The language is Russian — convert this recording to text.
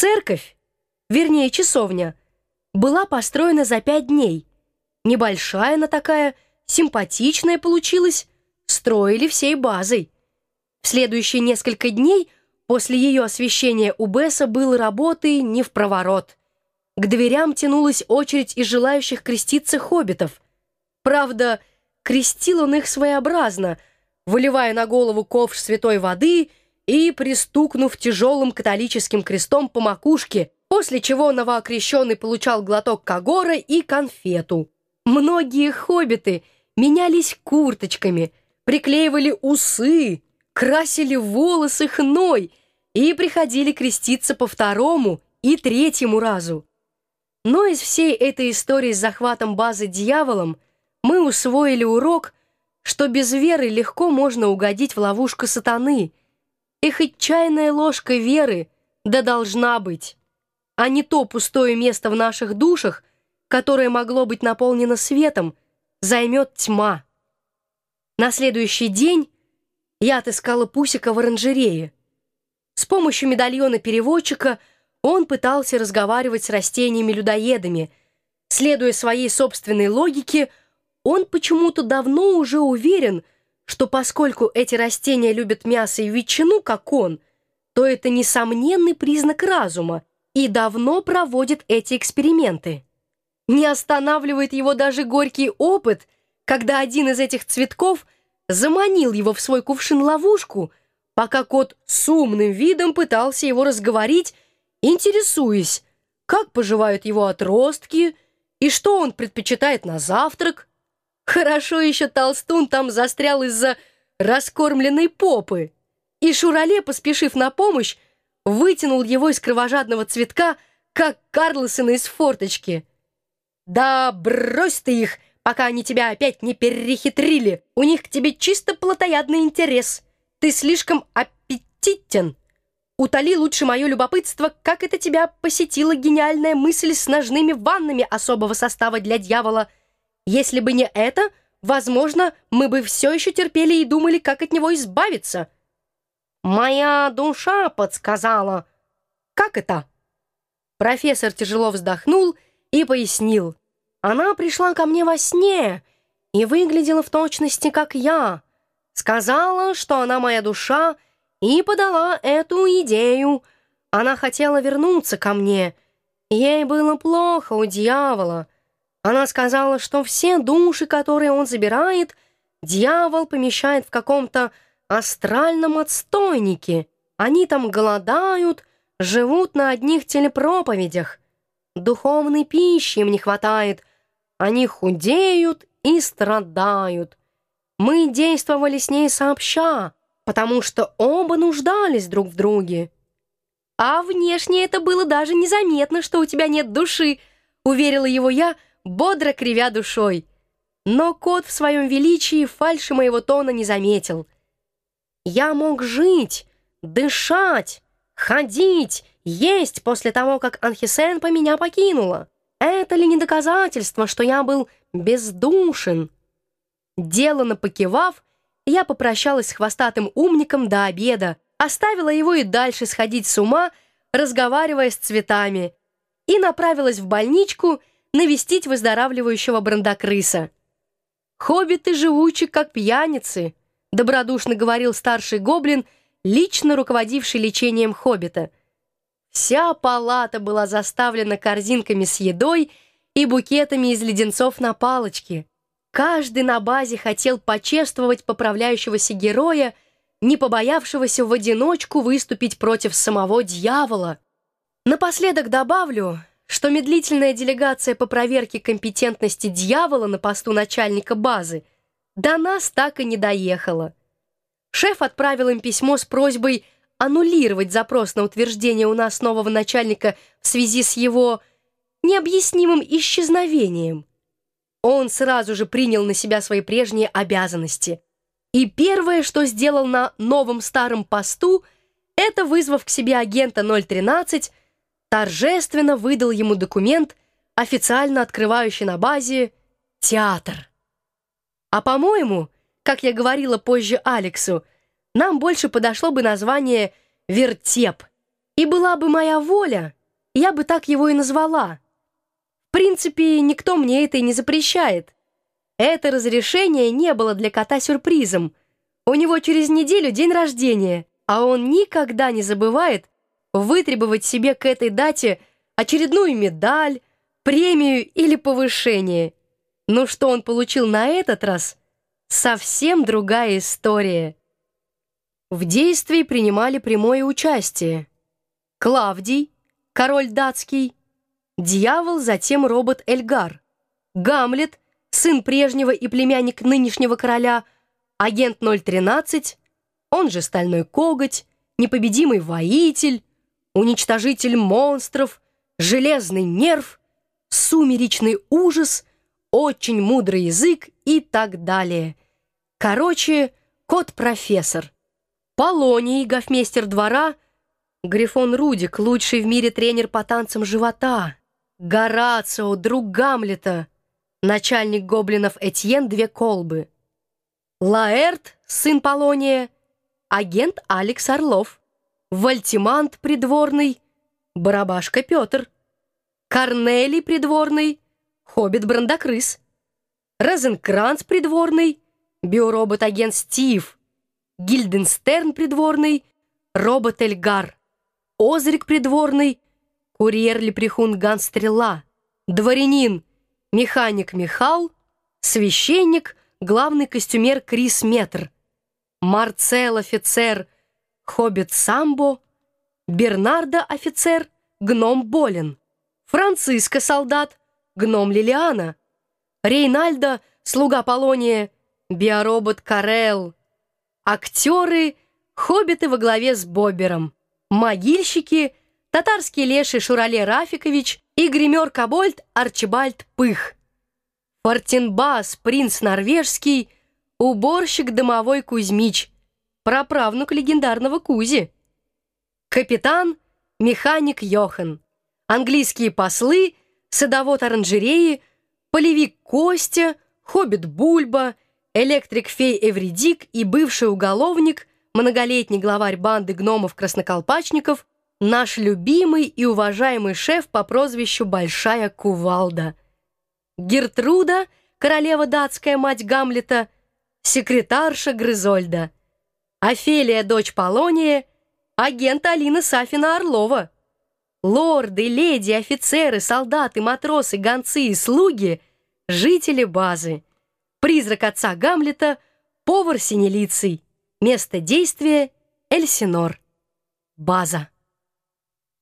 Церковь, вернее часовня, была построена за 5 дней. Небольшая она такая, симпатичная получилась, строили всей базой. В следующие несколько дней после ее освящения у Бесса было работы не впроворот. К дверям тянулась очередь из желающих креститься хоббитов. Правда, крестил он их своеобразно, выливая на голову ковш святой воды и пристукнув тяжелым католическим крестом по макушке, после чего новоокрещенный получал глоток кагора и конфету. Многие хоббиты менялись курточками, приклеивали усы, красили волосы хной и приходили креститься по 2-му и 3-му разу. Но из всей этой истории с захватом базы дьяволом мы усвоили урок, что без веры легко можно угодить в ловушку сатаны, и хоть чайная ложка веры да должна быть, а не то пустое место в наших душах, которое могло быть наполнено светом, займет тьма. На следующий день я отыскала Пусика в оранжерее. С помощью медальона переводчика он пытался разговаривать с растениями-людоедами. Следуя своей собственной логике, он почему-то давно уже уверен, что поскольку эти растения любят мясо и ветчину, как он, то это несомненный признак разума, и давно проводит эти эксперименты. Не останавливает его даже горький опыт, когда один из этих цветков заманил его в свой кувшин-ловушку, пока кот с умным видом пытался его разговорить, интересуясь, как поживают его отростки и что он предпочитает на завтрак. Хорошо еще толстун там застрял из-за раскормленной попы, и Шурале, поспешив на помощь, вытянул его из кровожадного цветка, как Карлсона из форточки. «Да брось ты их, пока они тебя опять не перехитрили. У них к тебе чисто плотоядный интерес. Ты слишком аппетитен. Утоли лучше мое любопытство, как это тебя посетила гениальная мысль с ножными ваннами особого состава для дьявола. Если бы не это, возможно, мы бы все еще терпели и думали, как от него избавиться». «Моя душа подсказала». «Как это?» Профессор тяжело вздохнул и пояснил. «Она пришла ко мне во сне и выглядела в точности, как я. Сказала, что она моя душа, и подала эту идею. Она хотела вернуться ко мне. Ей было плохо у дьявола. Она сказала, что все души, которые он забирает, дьявол помещает в каком-то астральном отстойнике. Они там голодают, живут на одних телепроповедях. Духовной пищи им не хватает. Они худеют и страдают. Мы действовали с ней сообща, потому что оба нуждались друг в друге». «А внешне это было даже незаметно, что у тебя нет души», — уверила его я, бодро кривя душой. Но кот в своем величии фальши моего тона не заметил. «Я мог жить, дышать, ходить, есть после того, как Анхисенпа меня покинула. Это ли не доказательство, что я был бездушен?» Делано покивав, я попрощалась с хвостатым умником до обеда, оставила его и дальше сходить с ума, разговаривая с цветами, и направилась в больничку навестить выздоравливающего брандакрыса. «Хоббиты живучи, как пьяницы», — добродушно говорил старший гоблин, лично руководивший лечением хоббита. Вся палата была заставлена корзинками с едой и букетами из леденцов на палочке. Каждый на базе хотел почествовать поправляющегося героя, не побоявшегося в одиночку выступить против самого дьявола. Напоследок добавлю, что медлительная делегация по проверке компетентности дьявола на посту начальника базы до нас так и не доехала. Шеф отправил им письмо с просьбой аннулировать запрос на утверждение у нас нового начальника в связи с его необъяснимым исчезновением. Он сразу же принял на себя свои прежние обязанности. И первое, что сделал на новом старом посту, это, вызвав к себе агента 013, торжественно выдал ему документ, официально открывающий на базе театр. А по-моему, как я говорила позже Алексу, нам больше подошло бы название «вертеп». И была бы моя воля, я бы так его и назвала. В принципе, никто мне это и не запрещает. Это разрешение не было для кота сюрпризом. У него через неделю день рождения, а он никогда не забывает вытребовать себе к этой дате очередную медаль, премию или повышение. Но что он получил на этот раз, совсем другая история. В действии принимали прямое участие Клавдий, король датский, дьявол, затем робот Эльгар, Гамлет, сын прежнего и племянник нынешнего короля, агент 013, он же Стальной Коготь, непобедимый воитель, уничтожитель монстров, железный нерв, сумеречный ужас, очень мудрый язык и так далее. Короче, кот-профессор. Полоний, гофмейстер двора, Грифон Рудик, лучший в мире тренер по танцам живота, Горацио, друг Гамлета, начальник гоблинов Этьен Две Колбы, Лаэрт, сын Полония, агент Алекс Орлов, Вальтимант придворный, барабашка Петр, Корнелий придворный, хоббит Брандакрыс, Розенкранц придворный, биоробот-агент Стив, Гильденстерн придворный, робот Эльгар, Озрик придворный, курьер-лепрехун Ганс Стрела, дворянин, механик Михал, священник, главный костюмер Крис Метр, Марцел офицер, хоббит Самбо, Бернардо офицер, гном Болин, Франциско солдат, гном Лилиана, Рейнальдо, слуга Полония, биоробот Карел, актеры, хоббиты во главе с Боббером, могильщики, татарский леший Шурале Рафикович и гример-кобольд Арчибальд Пых, Фортинбас, принц норвежский, уборщик домовой Кузьмич, праправнук легендарного Кузи, капитан, механик Йохан, английские послы, садовод оранжереи, полевик Костя, хоббит Бульба, электрик-фей Эвредик и бывший уголовник, многолетний главарь банды гномов-красноколпачников, наш любимый и уважаемый шеф по прозвищу Большая Кувалда, Гертруда, королева датская, мать Гамлета, секретарша Грызольда, Офелия, дочь Полония, агент Алина Сафина Орлова, лорды, леди, офицеры, солдаты, матросы, гонцы и слуги, жители базы, призрак отца Гамлета, повар Синелицый, место действия Эльсинор, база.